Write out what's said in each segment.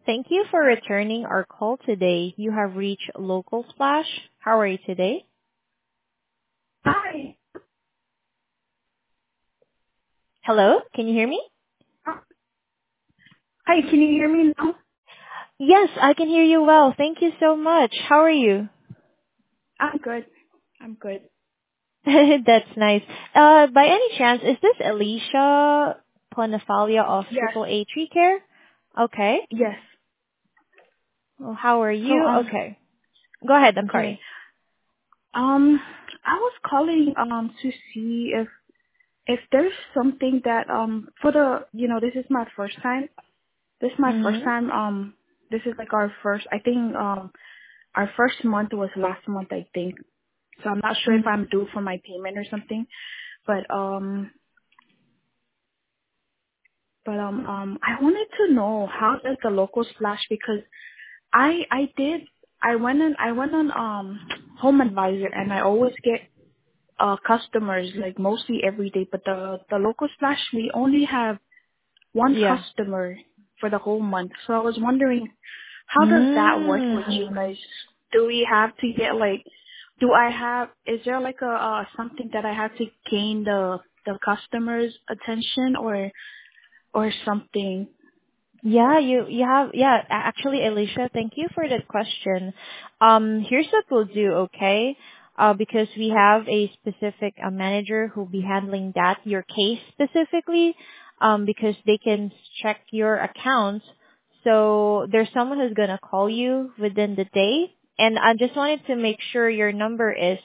Thank you for returning our call today. You have reached Local Splash. How are you today? Hi. Hello, can you hear me? Hi, can you hear me now? Yes, I can hear you well. Thank you so much. How are you? I'm good. I'm good. That's nice. By any chance, is this Alicia Ponafalia of Yes. Triple A Tree Care? Okay. Yes. Well, how are So, you? Okay. Go ahead. I'm okay. sorry. I was calling, to see if there's something that, for the, this is my first time. This is my first Mm-hmm. time, this is like our first, I think, our first month was last month, I think. So I'm not sure if I'm due for my payment or something, but, I wanted to know how does the local splash, because I did. I went on Home Advisor, and I always get customers like mostly every day. But the local splash, we only have one Yeah. customer for the whole month. So I was wondering, how does that work with you Mm. guys? Do we have to get like? Do I have? Is there like a something that I have to gain the customer's attention or something? Yeah, you have actually, Alicia, thank you for that question. Here's what we'll do, okay? Because we have a specific manager who'll be handling that, your case specifically, because they can check your account. So there's someone who's gonna call you within the day. And I just wanted to make sure your number is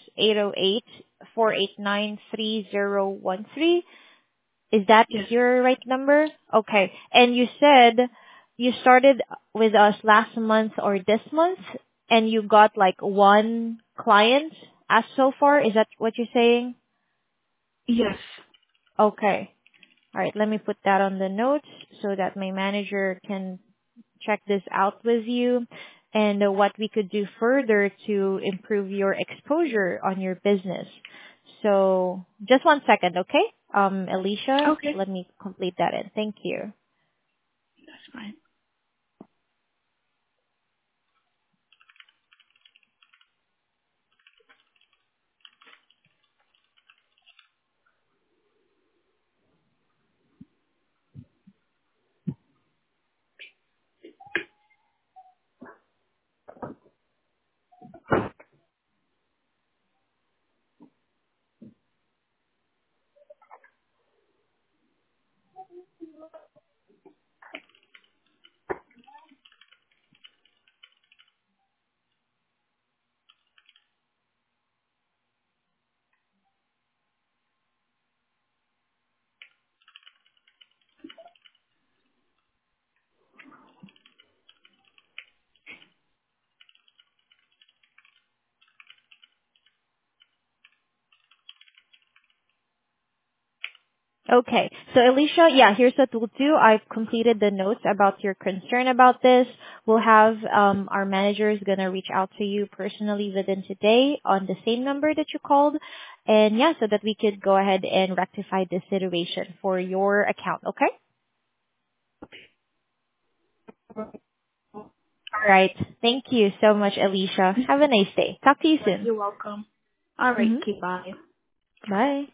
808-489-3013. Is that Yes. your right number? Okay. And you said you started with us last month or this month, and you got like one client as so far. Is that what you're saying? Yes. Okay. All right. Let me put that on the notes so that my manager can check this out with you and what we could do further to improve your exposure on your business. So just one second, okay? Alicia, Okay. let me complete that in. Thank you. That's fine. Okay. So Alicia, yeah, here's what we'll do. I've completed the notes about your concern about this. We'll have our managers gonna reach out to you personally within today on the same number that you called. And yeah, so that we could go ahead and rectify this situation for your account, okay? All right. Thank you so much, Alicia. Have a nice day. Talk to you Right, soon. you're welcome. All right, Mm-hmm. okay, bye. Bye.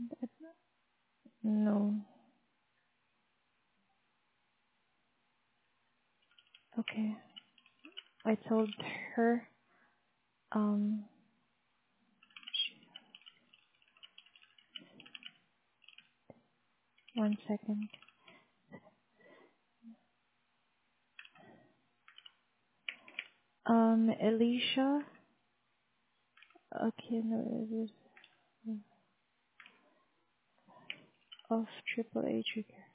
No. Okay. I told her. Um. 1 second. Alicia. Okay, no, it is of Triple H.